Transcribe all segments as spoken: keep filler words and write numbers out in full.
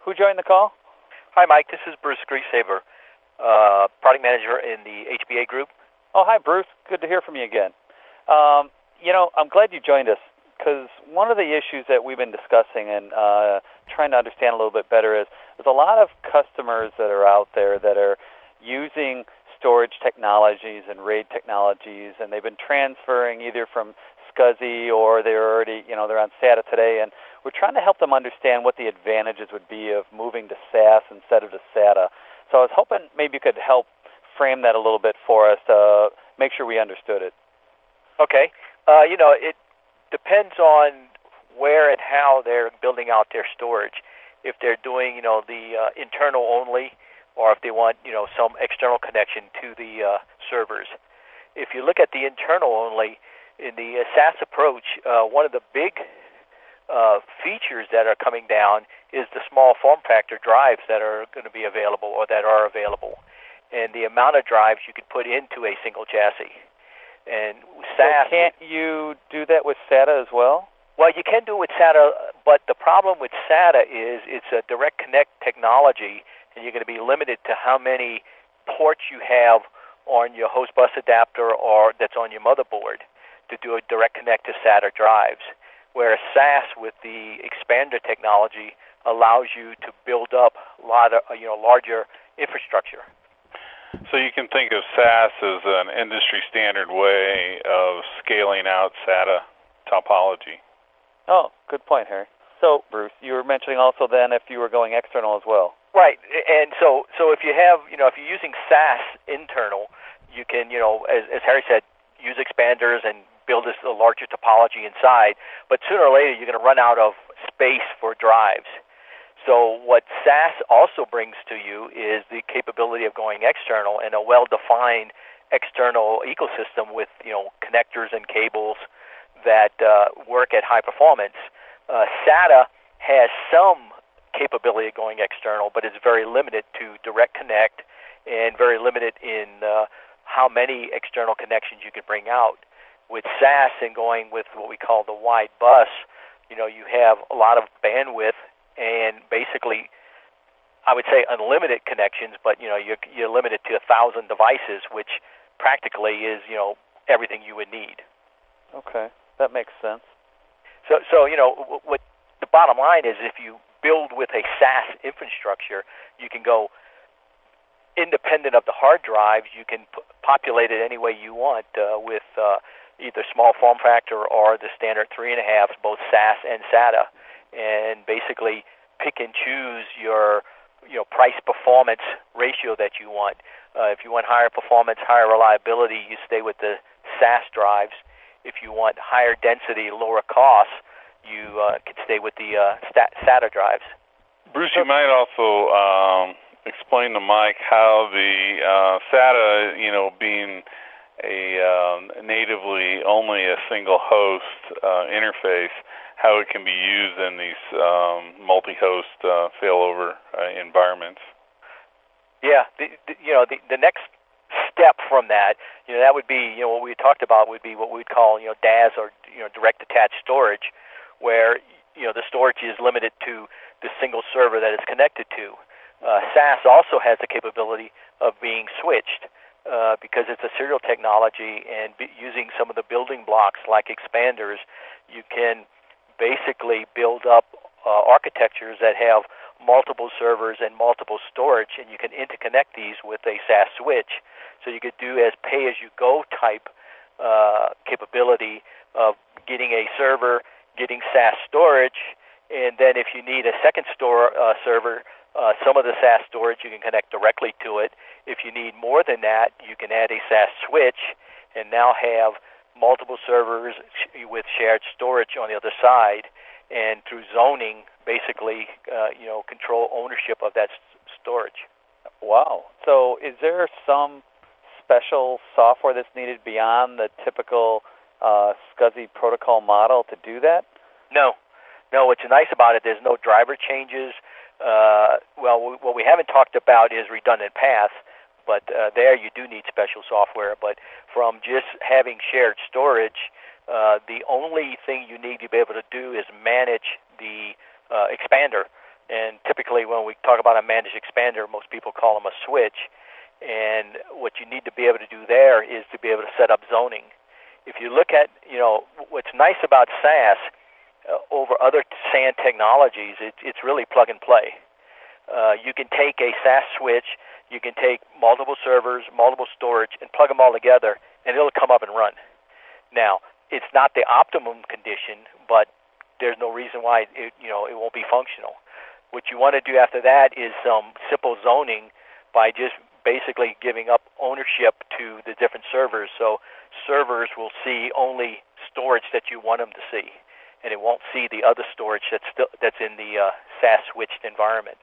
Who joined the call? Hi, Mike. This is Bruce Grieshaber, uh, product manager in the H B A group. Oh, hi, Bruce. Good to hear from you again. Um, you know, I'm glad you joined us because one of the issues that we've been discussing and uh, trying to understand a little bit better is there's a lot of customers that are out there that are using storage technologies and RAID technologies, and they've been transferring either from SCSI or they're already, you know, they're on SATA today, and we're trying to help them understand what the advantages would be of moving to SAS instead of to SATA. So I was hoping maybe you could help frame that a little bit for us to make sure we understood it. Okay. Uh, you know, it depends on where and how they're building out their storage. If they're doing, you know, the uh, internal only, or if they want, you know, some external connection to the uh, servers. If you look at the internal only, in the uh, SAS approach, uh, one of the big uh, features that are coming down is the small form factor drives that are going to be available or that are available, and the amount of drives you could put into a single chassis. And SAS, so can't you do that with SATA as well? Well, you can do it with SATA, but the problem with SATA is it's a direct connect technology, and you're going to be limited to how many ports you have on your host bus adapter or that's on your motherboard to do a direct connect to SATA drives. Whereas SAS with the expander technology allows you to build up a lot of, you know, larger infrastructure. So you can think of SAS as an industry standard way of scaling out SATA topology. Oh, good point, Harry. So, Bruce, you were mentioning also then if you were going external as well. Right, and so so if you have, you know, if you're using SAS internal, you can, you know, as, as Harry said, use expanders and build this a larger topology inside, but sooner or later you're going to run out of space for drives. So what SAS also brings to you is the capability of going external and a well-defined external ecosystem with, you know, connectors and cables that uh, work at high performance. Uh, SATA has some capability of going external, but it's very limited to direct connect and very limited in uh, how many external connections you can bring out. With SAS and going with what we call the wide bus, you know, you have a lot of bandwidth and basically, I would say unlimited connections, but, you know, you're, you're limited to a thousand devices, which practically is, you know, everything you would need. Okay, that makes sense. So, so you know, what the bottom line is, if you build with a SAS infrastructure, you can go independent of the hard drives. You can p- populate it any way you want uh, with uh, either small form factor or the standard three and a half, both SAS and SATA, and basically pick and choose your, you know, price performance ratio that you want. Uh, if you want higher performance, higher reliability, you stay with the SAS drives. If you want higher density, lower cost, you uh, can stay with the uh, SATA drives. Bruce, you might also um, explain to Mike how the uh, SATA, you know, being a um, natively only a single host uh, interface, how it can be used in these um, multi-host uh, failover uh, environments. Yeah, the, the, you know, the, the next step from that, you know, that would be, you know, what we talked about would be what we'd call, you know, D A S or, you know, direct attached storage, where, you know, the storage is limited to the single server that it's connected to. Uh, SAS also has the capability of being switched uh, because it's a serial technology, and be using some of the building blocks like expanders, you can basically build up uh, architectures that have multiple servers and multiple storage, and you can interconnect these with a SAS switch. So you could do as pay-as-you-go type uh, capability of getting a server, getting SAS storage, and then if you need a second store uh, server, uh, some of the SAS storage you can connect directly to it. If you need more than that, you can add a SAS switch and now have multiple servers with shared storage on the other side, and through zoning, basically, uh, you know, control ownership of that storage. Wow. So is there some special software that's needed beyond the typical uh, SCSI protocol model to do that? No. No, what's nice about it, there's no driver changes. Uh, well, we, what we haven't talked about is redundant paths, but uh, there you do need special software. But from just having shared storage, uh, the only thing you need to be able to do is manage the uh, expander. And typically when we talk about a managed expander, most people call them a switch. And what you need to be able to do there is to be able to set up zoning. If you look at, you know, what's nice about S A S uh, over other S A N technologies, it, it's really plug and play. Uh, you can take a S A S switch, you can take multiple servers, multiple storage, and plug them all together, and it'll come up and run. Now, it's not the optimum condition, but there's no reason why it, you know, it won't be functional. What you want to do after that is some simple zoning by just basically giving up ownership to the different servers. So servers will see only storage that you want them to see, and it won't see the other storage that's still that's in the uh, S A S switched environment.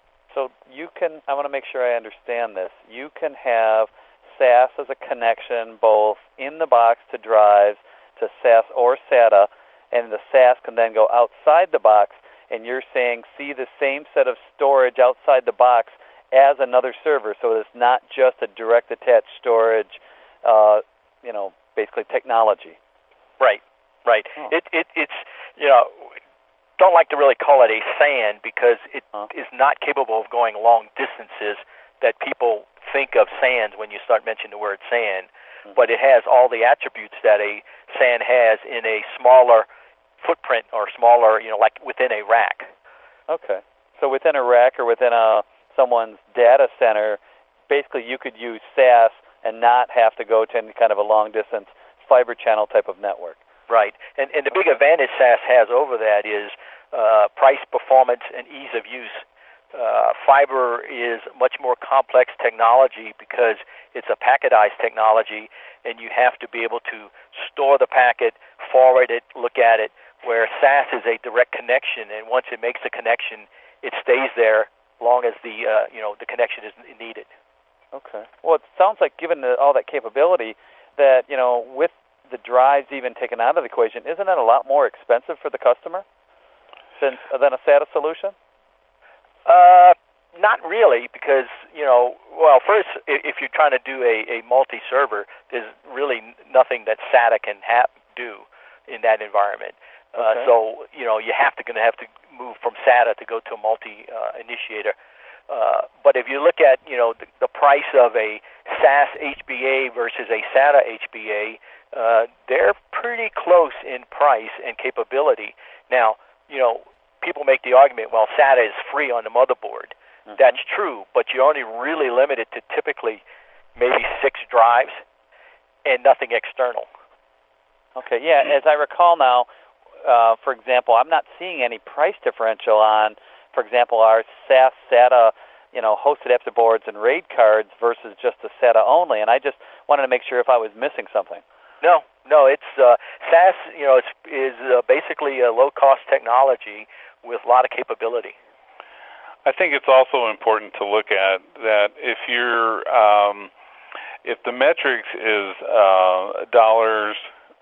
So you can, I want to make sure I understand this. You can have S A S as a connection both in the box to drives, to S A S or SATA, and the S A S can then go outside the box, and you're saying see the same set of storage outside the box as another server, so it's not just a direct attached storage, uh, you know, basically technology. Right, right. Oh. It, it, it's, you know, don't like to really call it a S A N because it huh. is not capable of going long distances that people think of S A Ns when you start mentioning the word S A N, mm-hmm. but it has all the attributes that a S A N has in a smaller footprint or smaller, you know, like within a rack. Okay. So within a rack or within a someone's data center, basically you could use S A S and not have to go to any kind of a long-distance fiber channel type of network. Right. And, and the big advantage S A S has over that is uh, price, performance, and ease of use. Uh, fiber is much more complex technology because it's a packetized technology, and you have to be able to store the packet, forward it, look at it, where S A S is a direct connection, and once it makes a connection, it stays there long as the uh, you know the connection is needed. Okay. Well, it sounds like given the, all that capability, that you know with the drives even taken out of the equation, isn't that a lot more expensive for the customer than than a SATA solution? Uh, not really, because you know, well, first, if you're trying to do a, a multi-server, there's really nothing that SATA can ha- do in that environment. Okay. Uh, so you know, you have to going to have to move from SATA to go to a multi-initiator. Uh, but if you look at you know the, the price of a S A S H B A versus a SATA H B A, uh, they're pretty close in price and capability. Now, you know, people make the argument, well, SATA is free on the motherboard. Mm-hmm. That's true, but you're only really limited to typically maybe six drives and nothing external. Okay, yeah, as I recall now, uh, for example, I'm not seeing any price differential on, for example, our S A S SATA, you know, hosted EPSA boards and RAID cards versus just the SATA only, and I just wanted to make sure if I was missing something. No, no, it's uh, S A S, you know, it's, is uh, basically a low-cost technology with a lot of capability. I think it's also important to look at that if you're, um, if the metrics is uh, dollars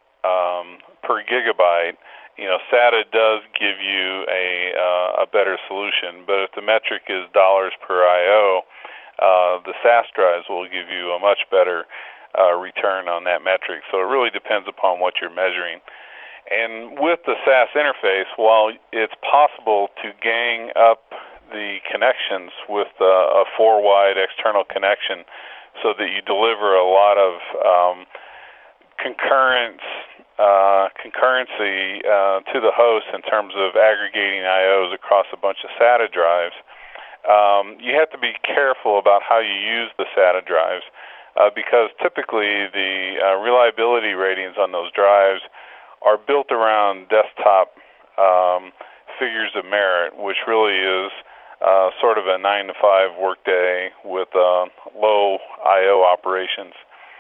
um, per gigabyte, you know, SATA does give you a uh, a better solution. But if the metric is dollars per I O, uh, the S A S drives will give you a much better uh, return on that metric. So it really depends upon what you're measuring. And with the S A S interface, while it's possible to gang up the connections with uh, a four-wide external connection so that you deliver a lot of um, concurrence, uh, concurrency uh, to the host in terms of aggregating I Os across a bunch of SATA drives, um, you have to be careful about how you use the SATA drives uh, because typically the uh, reliability ratings on those drives are built around desktop um, figures of merit, which really is uh, sort of a nine to five workday with uh, low I O operations.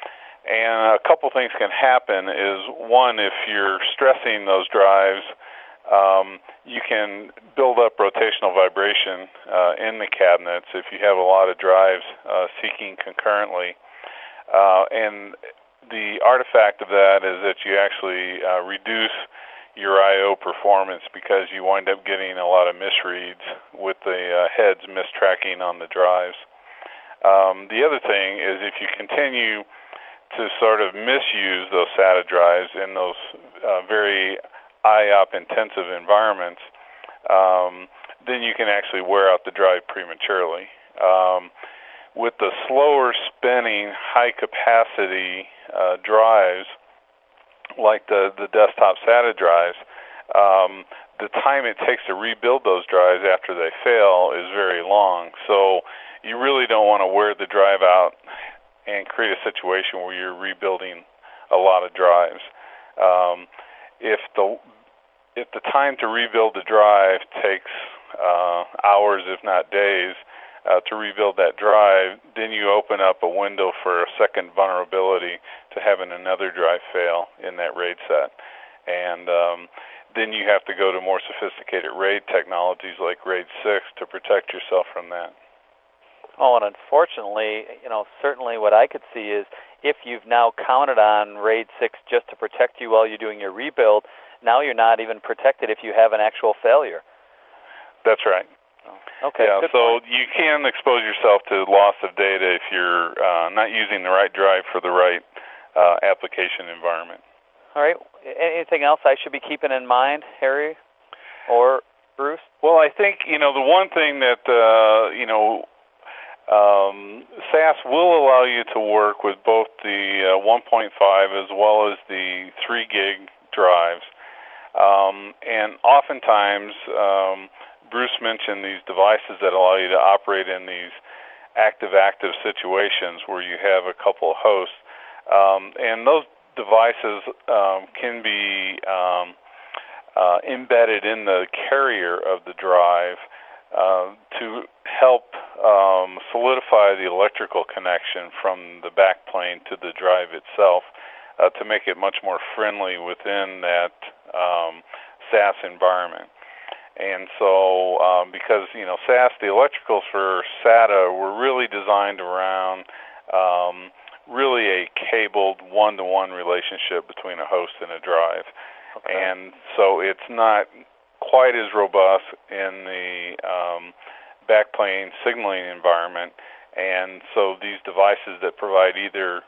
And a couple things can happen is, one, if you're stressing those drives, um, you can build up rotational vibration uh, in the cabinets if you have a lot of drives uh, seeking concurrently. Uh, and the artifact of that is that you actually uh, reduce your I O performance because you wind up getting a lot of misreads with the uh, heads mistracking on the drives. Um, the other thing is if you continue to sort of misuse those SATA drives in those uh, very I O P-intensive environments, um, then you can actually wear out the drive prematurely. Um, with the slower spinning, high capacity uh, drives, like the, the desktop SATA drives, um, the time it takes to rebuild those drives after they fail is very long. So you really don't want to wear the drive out and create a situation where you're rebuilding a lot of drives. Um, if the if the time to rebuild the drive takes uh, hours, if not days, uh, to rebuild that drive, then you open up a window for a second vulnerability to having another drive fail in that RAID set. And um, then you have to go to more sophisticated RAID technologies like RAID six to protect yourself from that. Oh, and unfortunately, you know, certainly what I could see is if you've now counted on RAID six just to protect you while you're doing your rebuild, now you're not even protected if you have an actual failure. That's right. Oh, okay. Yeah, good so point. you can expose yourself to loss of data if you're uh, not using the right drive for the right uh, application environment. All right. Anything else I should be keeping in mind, Harry or Bruce? Well, I think, you know, the one thing that, uh, you know, um, S A S will allow you to work with both the uh, one point five as well as the three gig drives. Um, and oftentimes, um, Bruce mentioned these devices that allow you to operate in these active-active situations where you have a couple of hosts. Um, and those devices um, can be um, uh, embedded in the carrier of the drive uh, to help um, solidify the electrical connection from the backplane to the drive itself uh, to make it much more friendly within that um, S A S environment. And so, um, because, you know, S A S, the electricals for SATA were really designed around um, really a cabled one-to-one relationship between a host and a drive. Okay. And so it's not quite as robust in the um, backplane signaling environment. And so these devices that provide either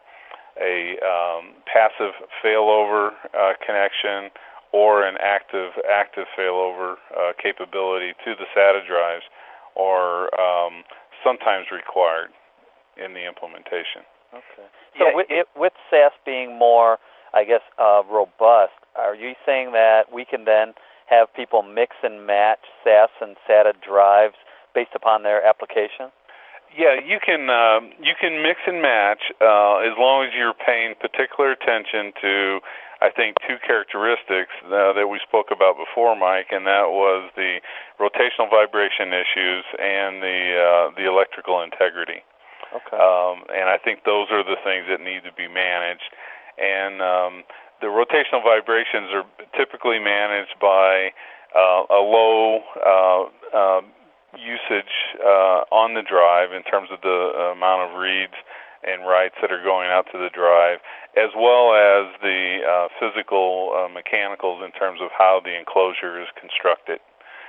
a um, passive failover uh, connection or an active active failover uh, capability to the SATA drives are um, sometimes required in the implementation. Okay. So yeah, with, it, with S A S being more, I guess, uh, robust, are you saying that we can then have people mix and match S A S and SATA drives based upon their application? Yeah, you can uh, you can mix and match uh, as long as you're paying particular attention to, I think, two characteristics uh, that we spoke about before, Mike, and that was the rotational vibration issues and the uh, the electrical integrity. Okay. Um, and I think those are the things that need to be managed. And um, the rotational vibrations are typically managed by uh, a low uh, uh, usage uh, on the drive in terms of the amount of reads and writes that are going out to the drive, as well as the uh, physical uh, mechanicals in terms of how the enclosure is constructed.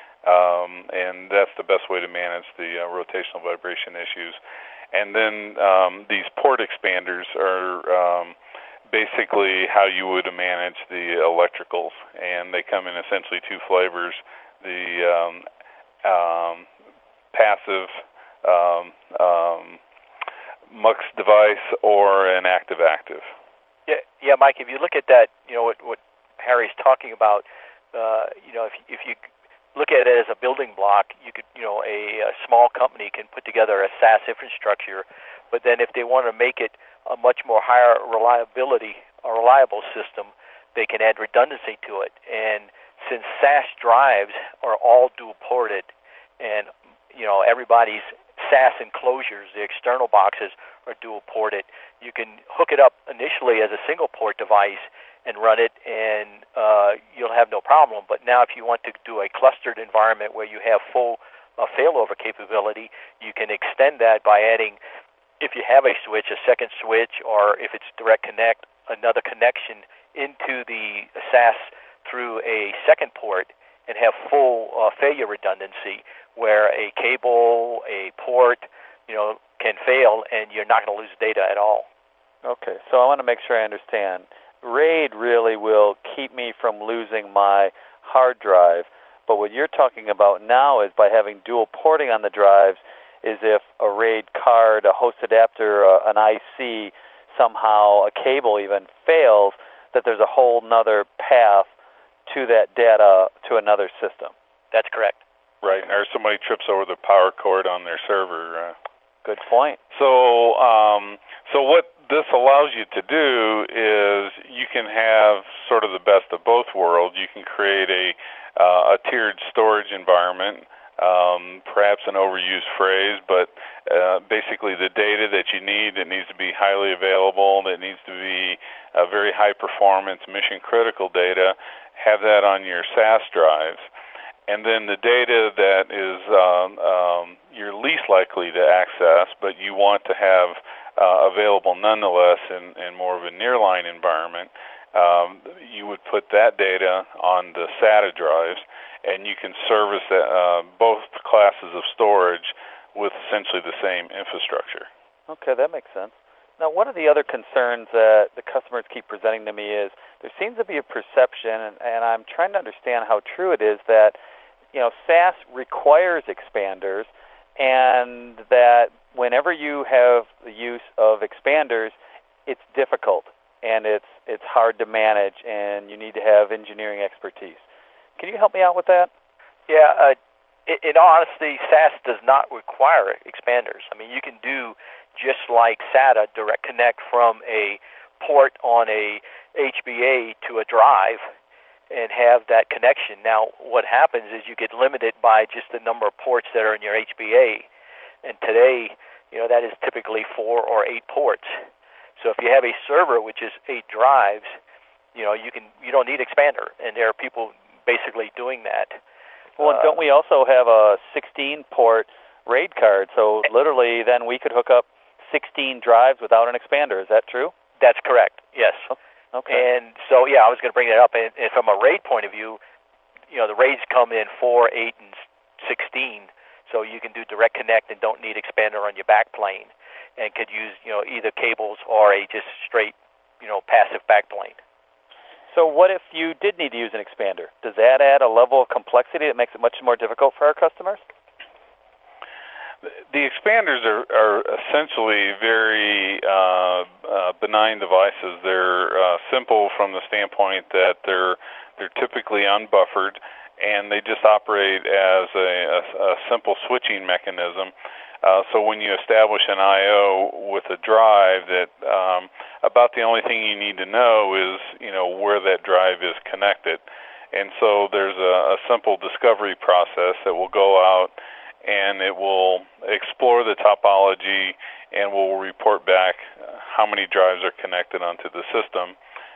Um, and that's the best way to manage the uh, rotational vibration issues. And then um, these port expanders are um, basically how you would manage the electricals, and they come in essentially two flavors: the um, um, passive um, um, mux device or an active-active. Yeah, yeah, Mike. If you look at that, you know what, what Harry's talking about. Uh, you know, if if you look at it as a building block, you could, you know, a, a small company can put together a S A S infrastructure, but then if they want to make it a much more higher reliability, a reliable system, they can add redundancy to it. And since S A S drives are all dual ported, and you know everybody's S A S enclosures, the external boxes are dual ported, you can hook it up initially as a single port device and run it, and uh, you'll have no problem. But now if you want to do a clustered environment where you have full uh, failover capability, you can extend that by adding, if you have a switch, a second switch, or if it's direct connect, another connection into the S A S through a second port, and have full uh, failure redundancy where a cable, a port, you know, can fail and you're not going to lose data at all. Okay, so I want to make sure I understand. RAID really will keep me from losing my hard drive, But what you're talking about now is by having dual porting on the drives, is if a RAID card, a host adapter, uh, an I C, somehow a cable even fails, that there's a whole nother path to that data to another system. That's correct. Right, or somebody trips over the power cord on their server. Uh, Good point. So, um, so what this allows you to do is you can have sort of the best of both worlds. You can create a uh, a tiered storage environment, um, perhaps an overused phrase, but uh, basically the data that you need that needs to be highly available, that needs to be a very high performance, mission critical data, have that on your S A S drives. And then the data that is um, um, you're least likely to access, but you want to have uh, available nonetheless in, in more of a nearline environment, um, you would put that data on the S A T A drives, and you can service uh, both classes of storage with essentially the same infrastructure. Okay, that makes sense. Now, one of the other concerns that the customers keep presenting to me is there seems to be a perception, and, and I'm trying to understand how true it is, that you know, S A S requires expanders, and that whenever you have the use of expanders, it's difficult and it's it's hard to manage, and you need to have engineering expertise. Can you help me out with that? Yeah, uh, in all honesty, S A S does not require expanders. I mean, you can do just like SATA, direct connect from a port on a H B A to a drive and have that connection. Now, what happens is you get limited by just the number of ports that are in your H B A. And today, you know, that is typically four or eight ports. So if you have a server which is eight drives, you know, you can you don't need expander, and there are people basically doing that. Well, and don't we also have a sixteen port RAID card? So literally, then we could hook up sixteen drives without an expander. Is that true? That's correct. Yes. Okay. And so, yeah, I was going to bring that up. And, and from a RAID point of view, you know, the RAIDs come in four, eight, and sixteen, so you can do direct connect and don't need expander on your backplane, and could use, you know, either cables or a just straight, you know, passive backplane. So what if you did need to use an expander? Does that add a level of complexity that makes it much more difficult for our customers? The expanders are, are essentially very uh, uh, benign devices. They're uh, simple from the standpoint that they're they're typically unbuffered, and they just operate as a, a, a simple switching mechanism. Uh, so when you establish an I O with a drive, that um, about the only thing you need to know is you know where that drive is connected, and so there's a, a simple discovery process that will go out, and it will explore the topology and will report back how many drives are connected onto the system.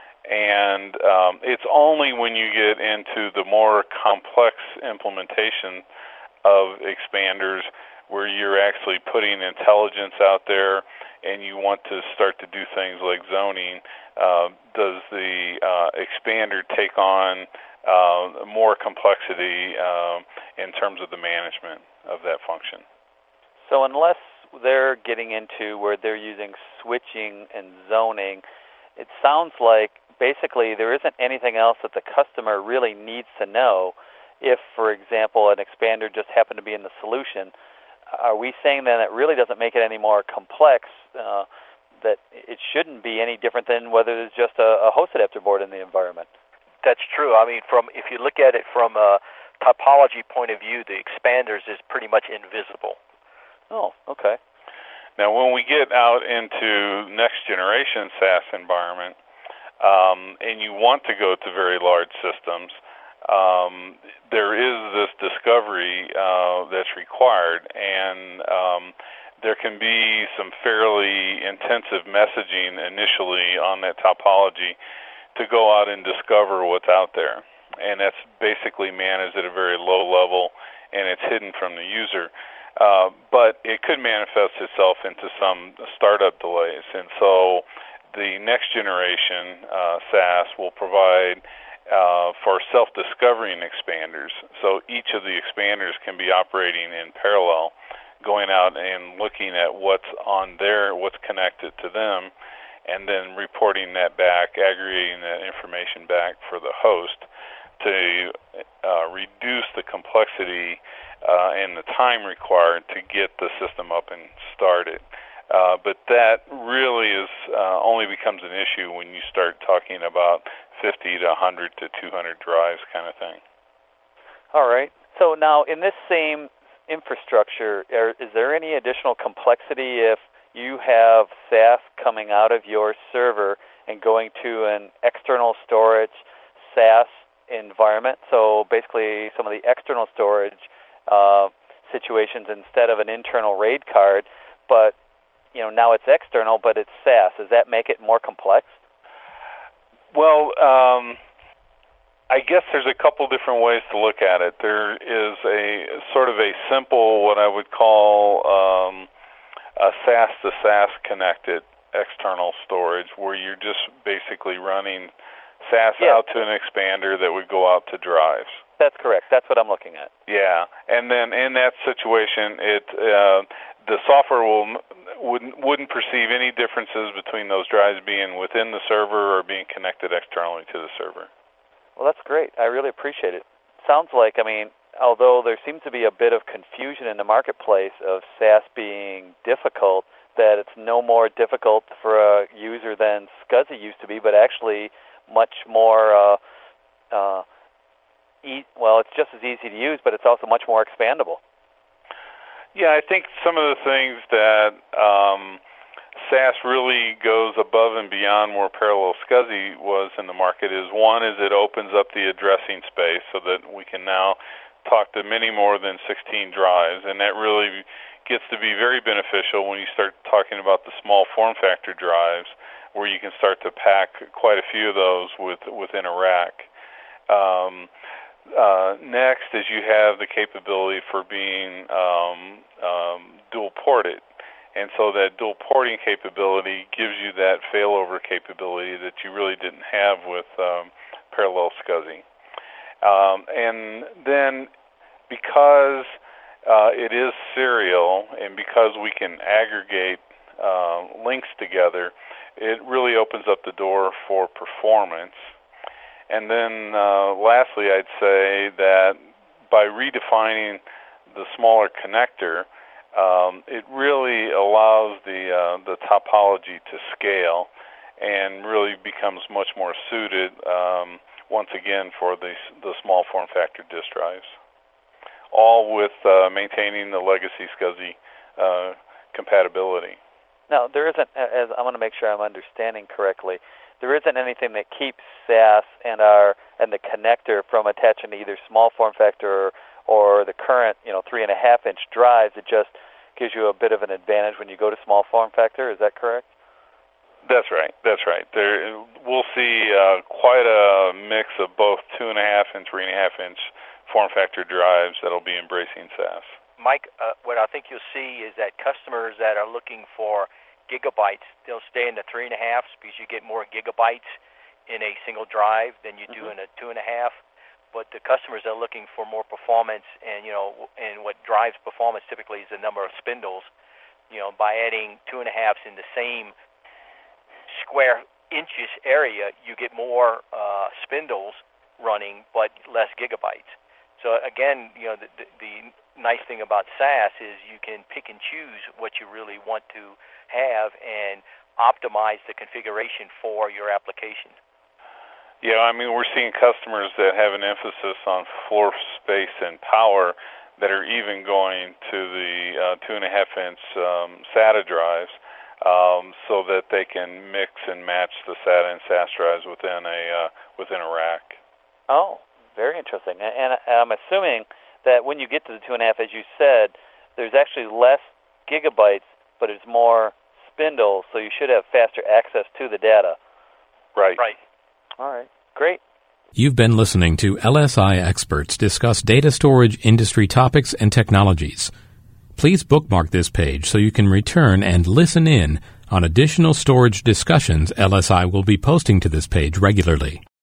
And um, it's only when you get into the more complex implementation of expanders where you're actually putting intelligence out there and you want to start to do things like zoning, uh, does the uh, expander take on uh, more complexity uh, in terms of the management of that function. So unless they're getting into where they're using switching and zoning, it sounds like basically there isn't anything else that the customer really needs to know. If, for example, an expander just happened to be in the solution, are we saying then it really doesn't make it any more complex, uh, that it shouldn't be any different than whether there's just a, a host adapter board in the environment? That's true. I mean, from if you look at it from a topology point of view, the expanders is pretty much invisible. Oh, okay. Now, when we get out into next generation S A S environment, um, and you want to go to very large systems, um, there is this discovery uh, that's required, and um, there can be some fairly intensive messaging initially on that topology to go out and discover what's out there. And that's basically managed at a very low level, and it's hidden from the user. Uh, but it could manifest itself into some startup delays. And so the next generation uh, S A S will provide uh, for self-discovering expanders. So each of the expanders can be operating in parallel, going out and looking at what's on there, what's connected to them, and then reporting that back, aggregating that information back for the host. to uh, reduce the complexity uh, and the time required to get the system up and started. Uh, but that really is uh, only becomes an issue when you start talking about fifty to one hundred to two hundred drives kind of thing. All right. So now in this same infrastructure, are, is there any additional complexity if you have S A S coming out of your server and going to an external storage S A S environment? So basically some of the external storage uh, situations instead of an internal RAID card, but you know, now it's external, but it's S A S. Does that make it more complex? Well, um, I guess there's a couple different ways to look at it. There is a sort of a simple, what I would call um, a S A S to S A S connected external storage, where you're just basically running S A S yeah. out to an expander that would go out to drives. That's correct. That's what I'm looking at. Yeah, and then in that situation, it uh, the software will wouldn't wouldn't perceive any differences between those drives being within the server or being connected externally to the server. Well, that's great. I really appreciate it. Sounds like, I mean, although there seems to be a bit of confusion in the marketplace of S A S being difficult, that it's no more difficult for a user than SCSI used to be, but actually much more, uh, uh, e- well, it's just as easy to use, but it's also much more expandable. Yeah, I think some of the things that um, S A S really goes above and beyond where Parallel SCSI was in the market is, one, is it opens up the addressing space so that we can now talk to many more than sixteen drives, and that really gets to be very beneficial when you start talking about the small form factor drives, where you can start to pack quite a few of those with, within a rack. Um, Uh, next is you have the capability for being um, um, dual ported, and so that dual porting capability gives you that failover capability that you really didn't have with um, Parallel SCSI. Um, and then because uh, it is serial and because we can aggregate uh, links together, it really opens up the door for performance. And then uh, lastly, I'd say that by redefining the smaller connector, um, it really allows the uh, the topology to scale and really becomes much more suited, um, once again, for the, the small form factor disk drives, all with uh, maintaining the legacy SCSI uh, compatibility. Now, there isn't, as I want to make sure I'm understanding correctly, there isn't anything that keeps S A S and our and the connector from attaching to either small form factor or, or the current, you know, three and a half inch drives. It just gives you a bit of an advantage when you go to small form factor. Is that correct? That's right. That's right. There, we'll see uh, quite a mix of both two and a half and three and a half inch form factor drives that'll be embracing S A S. Mike, uh, what I think you'll see is that customers that are looking for gigabytes, they'll stay in the three and a half because you get more gigabytes in a single drive than you do mm-hmm. in a two and a half. But the customers are looking for more performance, and you know, and what drives performance typically is the number of spindles. You know, by adding two and a halves in the same square inches area, you get more uh, spindles running, but less gigabytes. So again, you know, the, the, the nice thing about S A S is you can pick and choose what you really want to have and optimize the configuration for your application. Yeah, I mean, we're seeing customers that have an emphasis on floor space and power that are even going to the uh, two and a half inch um, SATA drives, um, so that they can mix and match the SATA and S A S drives within a uh, within a rack. Oh, very interesting. And I'm assuming that when you get to the two and a half, as you said, there's actually less gigabytes, but it's more spindles, so you should have faster access to the data. Right. Right. All right. Great. You've been listening to L S I experts discuss data storage industry topics and technologies. Please bookmark this page so you can return and listen in on additional storage discussions L S I will be posting to this page regularly.